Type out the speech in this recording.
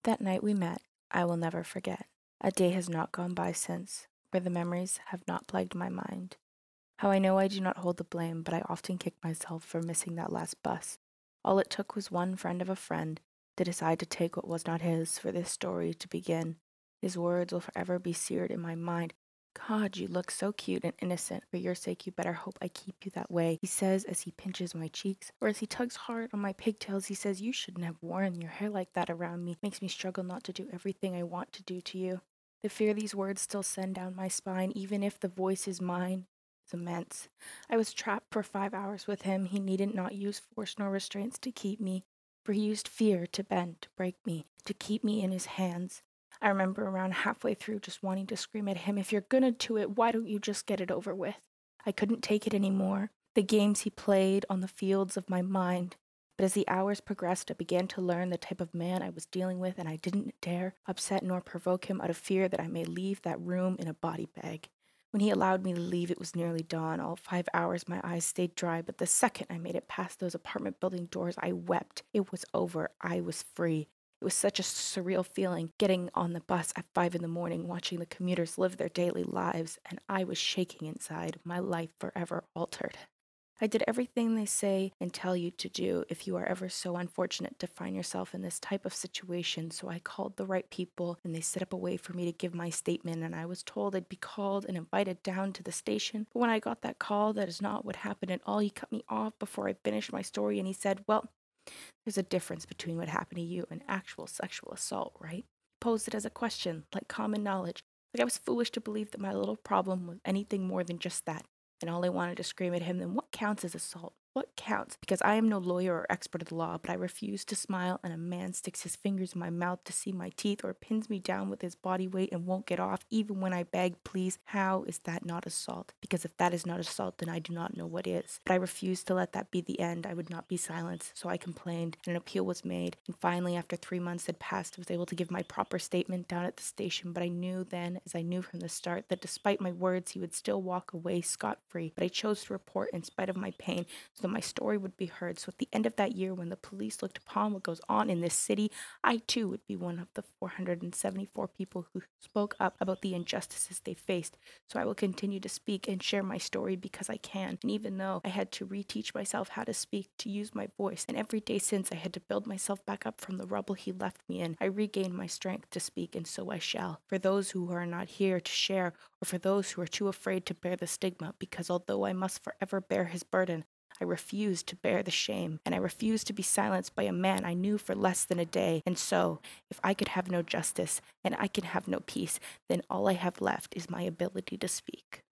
That night we met, I will never forget. A day has not gone by since, for the memories have not plagued my mind. How I know I do not hold the blame, but I often kick myself for missing that last bus. All it took was one friend of a friend to decide to take what was not his for this story to begin. His words will forever be seared in my mind. God, you look so cute and innocent. For your sake, you better hope I keep you that way, he says as he pinches my cheeks, or as he tugs hard on my pigtails, he says, you shouldn't have worn your hair like that around me. Makes me struggle not to do everything I want to do to you. The fear these words still send down my spine, even if the voice is mine, is immense. I was trapped for 5 hours with him. He needed not use force nor restraints to keep me, for he used fear to bend, to break me, to keep me in his hands. I remember around halfway through just wanting to scream at him, if you're gonna do it, why don't you just get it over with? I couldn't take it anymore. The games he played on the fields of my mind. But as the hours progressed, I began to learn the type of man I was dealing with, and I didn't dare upset nor provoke him out of fear that I may leave that room in a body bag. When he allowed me to leave, it was nearly dawn. All 5 hours, my eyes stayed dry, but the second I made it past those apartment building doors, I wept. It was over. I was free. It was such a surreal feeling getting on the bus at 5 in the morning, watching the commuters live their daily lives, and I was shaking inside, my life forever altered. I did everything they say and tell you to do if you are ever so unfortunate to find yourself in this type of situation. So I called the right people and they set up a way for me to give my statement. And I was told I'd be called and invited down to the station. But when I got that call, that is not what happened at all. He cut me off before I finished my story and he said, well, there's a difference between what happened to you and actual sexual assault, right? He posed it as a question, like common knowledge. Like I was foolish to believe that my little problem was anything more than just that. And all I wanted to scream at him, then what counts as assault? What counts? Because I am no lawyer or expert at the law, but I refuse to smile and a man sticks his fingers in my mouth to see my teeth or pins me down with his body weight and won't get off even when I beg, please. How is that not assault? Because if that is not assault, then I do not know what is. But I refused to let that be the end. I would not be silenced, so I complained and an appeal was made. And finally, after 3 months had passed, I was able to give my proper statement down at the station. But I knew then, as I knew from the start, that despite my words, he would still walk away scot-free. But I chose to report in spite of my pain, so my story would be heard. So at the end of that year, when the police looked upon what goes on in this city, I too would be one of the 474 people who spoke up about the injustices they faced. So I will continue to speak and share my story because I can. And even though I had to reteach myself how to speak, to use my voice, and every day since I had to build myself back up from the rubble he left me in, I regained my strength to speak, and so I shall. For those who are not here to share, or for those who are too afraid to bear the stigma, because although I must forever bear his burden, I refused to bear the shame, and I refused to be silenced by a man I knew for less than a day. And so, if I could have no justice, and I can have no peace, then all I have left is my ability to speak.